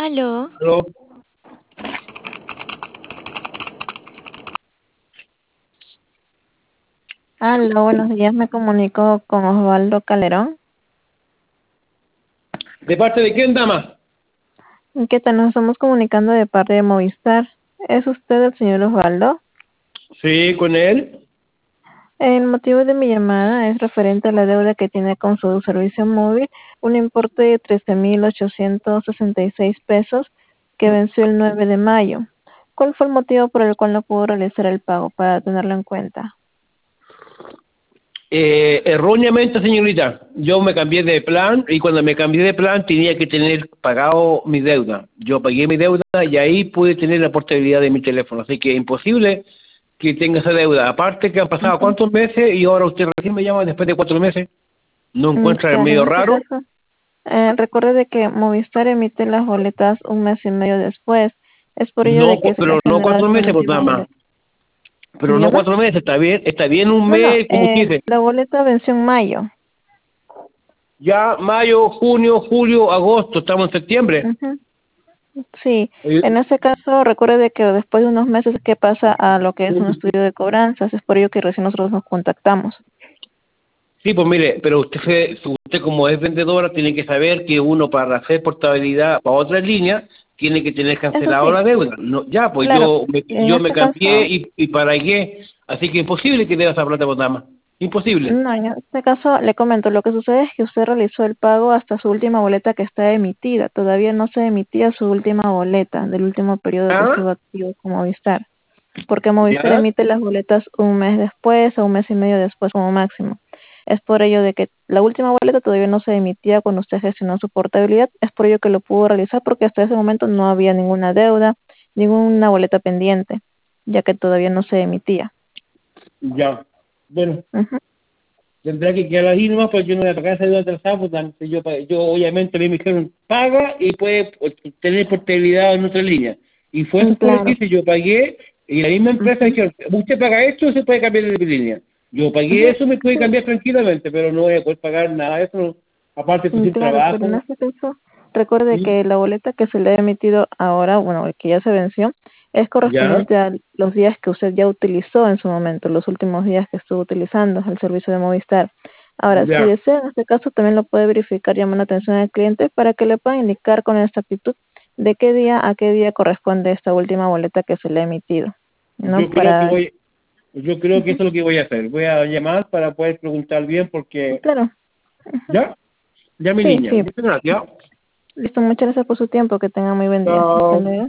Aló, Aló. Aló, buenos días, me comunico con Osvaldo Calderón. ¿De parte de quién, dama? ¿Qué tal? Nos estamos comunicando de parte de Movistar. ¿Es usted el señor Osvaldo? Sí, con él. El motivo de mi llamada es referente a la deuda que tiene con su servicio móvil, un importe de 13.866 pesos que venció el 9 de mayo. ¿Cuál fue el motivo por el cual no pudo realizar el pago para tenerlo en cuenta? Erróneamente, señorita, yo me cambié de plan y cuando me cambié de plan tenía que tener pagado mi deuda. Yo pagué mi deuda y ahí pude tener la portabilidad de mi teléfono. Así que es imposible que tenga esa deuda. Aparte que han pasado Ujú. cuántos meses y ahora usted recién me llama después de 4 meses. ¿No encuentra el Claro, medio en este raro? caso. Recuerde de que Movistar emite las boletas un mes y medio después. Es por ello de No, que se le pero no genera cuatro esta meses, pues última nada más. boleta. Pero no Dígame. 4 meses, está bien un No, no, mes, como usted dice. la boleta venció en mayo. Ya mayo, junio, julio, agosto, estamos en septiembre. Ujú. Sí, Eh, en ese caso recuerde de que después de unos meses que pasa a lo que es un estudio de cobranzas. Es por ello que recién nosotros nos contactamos. Sí, pues mire, pero usted como es vendedora tiene que saber que uno para hacer portabilidad para otra línea tiene que tener Eso cancelado sí, la deuda. No, ya, pues claro. En yo me este cambié caso, y pagué, así que imposible que deba esa plata por nada más. Imposible. no, en este caso le comento, lo que sucede es que usted realizó el pago hasta su última boleta que está emitida. Todavía no se emitía su última boleta del último periodo que ¿Ah? estuvo activo con Movistar, porque Movistar ¿Ya? emite las boletas un mes después o un mes y medio después como máximo. Es por ello de que la última boleta todavía no se emitía cuando usted gestionó su portabilidad. Es por ello que lo pudo realizar porque hasta ese momento no había ninguna deuda, ninguna boleta pendiente, ya que todavía no se emitía. Ya. Bueno, Ujú. tendrá que quedar ahí nomás porque yo no voy a pagar esa deuda atrasada, pues, yo obviamente me dijeron paga y puede tener portabilidad en otra línea. Y fue eso por lo que Claro. hice, yo pagué y la misma empresa Ujú. dijeron, usted paga esto, se puede cambiar de línea. Yo pagué Ujú. eso, me puede Sí, cambiar tranquilamente, pero no voy a poder pagar nada de eso. Aparte, estoy sin claro, pero en trabajo. este caso, recuerde ¿Sí? que la boleta que se le ha emitido ahora, bueno, que ya se venció, es ¿Ya? correspondiente a los días que usted ya utilizó en su momento, los últimos días que estuvo utilizando el servicio de Movistar. Ahora, si Ya. desea, en este caso también lo puede verificar llamando atención al cliente para que le pueda indicar con exactitud de qué día a qué día corresponde esta última boleta que se le ha emitido, ¿no? Yo creo que Para, voy, yo creo que ujú, eso es lo que voy a hacer. Voy a llamar para poder preguntar bien porque, claro, ujú, ¿ya? Ya mi sí, niña. sí, Muchas gracias. listo, muchas gracias por su tiempo, que tenga muy buen día. Hasta Chao. luego.